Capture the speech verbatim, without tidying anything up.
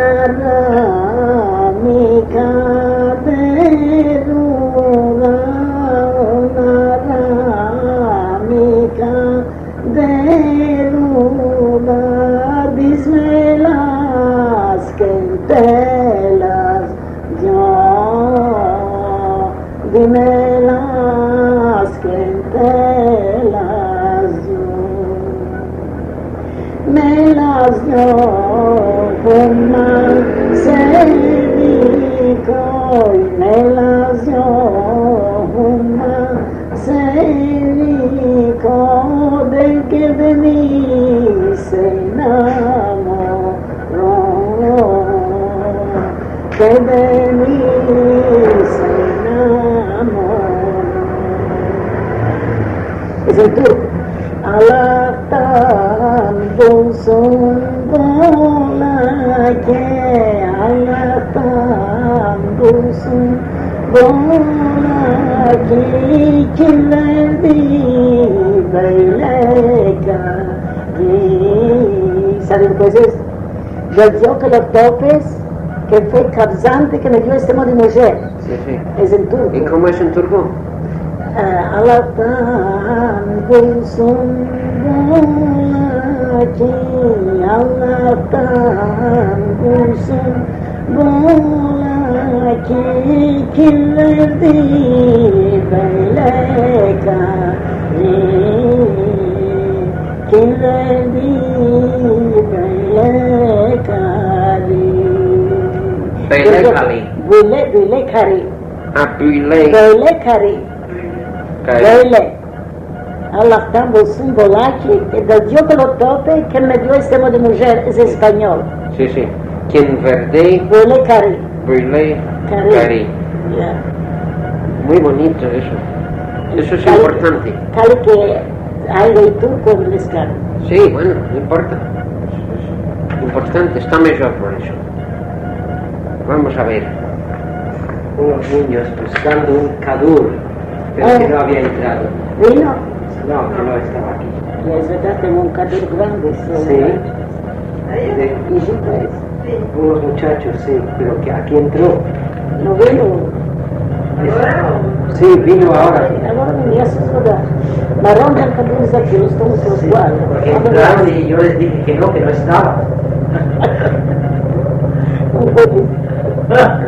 rámica de ruda, una rámica de ruda, dísmelas que te las dio, dímelas que te las dio, me las dio Juan Cerico y me las dio Juan Cerico, del que de mí se enamoró, que de mí se enamoró. Es el turco. Alatan bulsun bola ke, alatan bulsun bola ke, kirlerdi böyle kari. ¿Saben qué es eso? Yo digo que los topes, que fue causante que me dio este modo de mujer. Sí, sí. Es en turco. ¿Y cómo es en turco? Allah'tan bulsun bola ki, Allah'tan bulsun bola ki, kirlerdi böyle kari, kirlerdi böyle kari. Böyle kari. Böyle, böyle kari. Ah, böyle Böyle kari. kari. Böyle. Allah'tan bulsun bola ki, del Dios que lo tope, que me dio este modo de mujer, es español. Sí, sí. Quien verde, Böyle kari. böyle Kari. kari. Yeah. Muy bonito eso. Eso es Cali- importante. Cali que hay de turco en el escano. Sí, bueno, no importa. Importante, está mejor por eso. Vamos a ver. Unos niños buscando un cadur, pero Ah. que no había entrado. ¿Vino? No, que no estaba aquí. Y es verdad, tengo un cadur grande. Sí. De, De- y sí, pues, unos muchachos, sí, pero que aquí entró. no vino. Sí, vino ahora. Ahora venía a su ciudad. Marrón del cadur es aquí, los todos los cuatro. Porque entraron y yo les dije que no, que no estaba. Un poco.